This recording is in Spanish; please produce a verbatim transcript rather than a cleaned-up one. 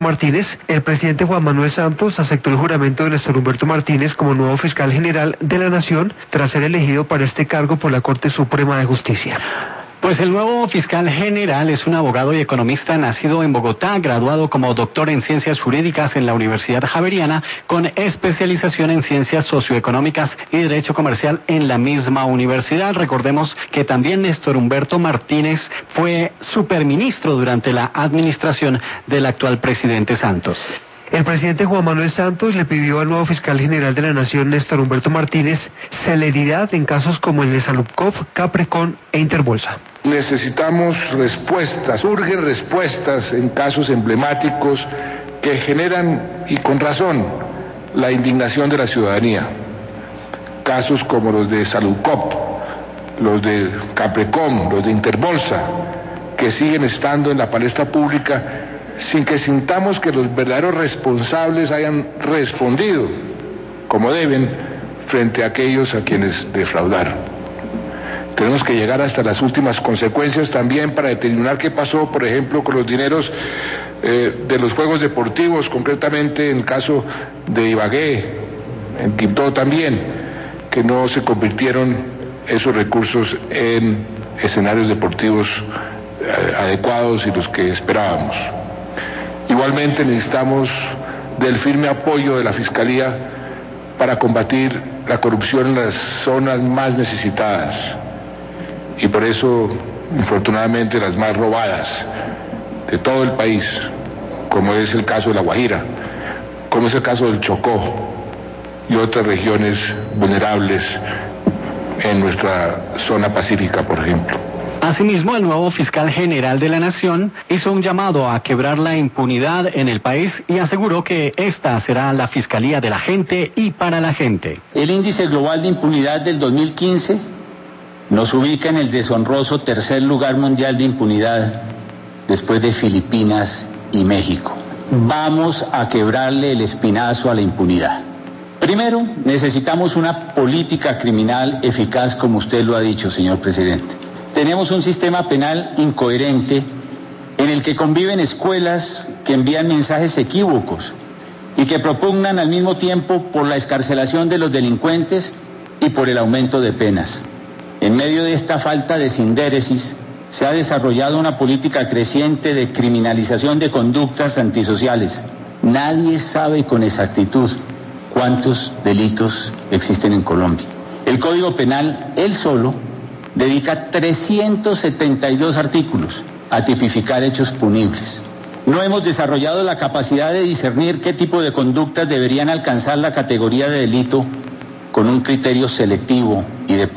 Martínez, el presidente Juan Manuel Santos aceptó el juramento de Néstor Humberto Martínez como nuevo fiscal general de la Nación tras ser elegido para este cargo por la Corte Suprema de Justicia. Pues el nuevo fiscal general es un abogado y economista nacido en Bogotá, graduado como doctor en ciencias jurídicas en la Universidad Javeriana, con especialización en ciencias socioeconómicas y derecho comercial en la misma universidad. Recordemos que también Néstor Humberto Martínez fue superministro durante la administración del actual presidente Santos. El presidente Juan Manuel Santos le pidió al nuevo fiscal general de la Nación, Néstor Humberto Martínez, celeridad en casos como el de Salubcop, Caprecon e Interbolsa. Necesitamos respuestas, urgen respuestas en casos emblemáticos que generan, y con razón, la indignación de la ciudadanía. Casos como los de Salubcop, los de Caprecon, los de Interbolsa, que siguen estando en la palestra pública sin que sintamos que los verdaderos responsables hayan respondido como deben frente a aquellos a quienes defraudaron. Tenemos que llegar hasta las últimas consecuencias también para determinar qué pasó, por ejemplo, con los dineros eh, de los juegos deportivos, concretamente en el caso de Ibagué, en Quibdó también, que no se convirtieron esos recursos en escenarios deportivos eh, adecuados y los que esperábamos. Igualmente necesitamos del firme apoyo de la Fiscalía para combatir la corrupción en las zonas más necesitadas y por eso, infortunadamente, las más robadas de todo el país, como es el caso de La Guajira, como es el caso del Chocó y otras regiones vulnerables en nuestra zona pacífica, por ejemplo. Asimismo, el nuevo fiscal general de la Nación hizo un llamado a quebrar la impunidad en el país y aseguró que esta será la fiscalía de la gente y para la gente. El índice global de impunidad del dos mil quince nos ubica en el deshonroso tercer lugar mundial de impunidad, después de Filipinas y México. Vamos a quebrarle el espinazo a la impunidad. Primero, necesitamos una política criminal eficaz, como usted lo ha dicho, señor presidente. Tenemos un sistema penal incoherente en el que conviven escuelas que envían mensajes equívocos y que propugnan al mismo tiempo por la excarcelación de los delincuentes y por el aumento de penas. En medio de esta falta de sindéresis, se ha desarrollado una política creciente de criminalización de conductas antisociales. Nadie sabe con exactitud cuántos delitos existen en Colombia. El Código Penal, él solo, dedica trescientos setenta y dos artículos a tipificar hechos punibles. No hemos desarrollado la capacidad de discernir qué tipo de conductas deberían alcanzar la categoría de delito con un criterio selectivo y de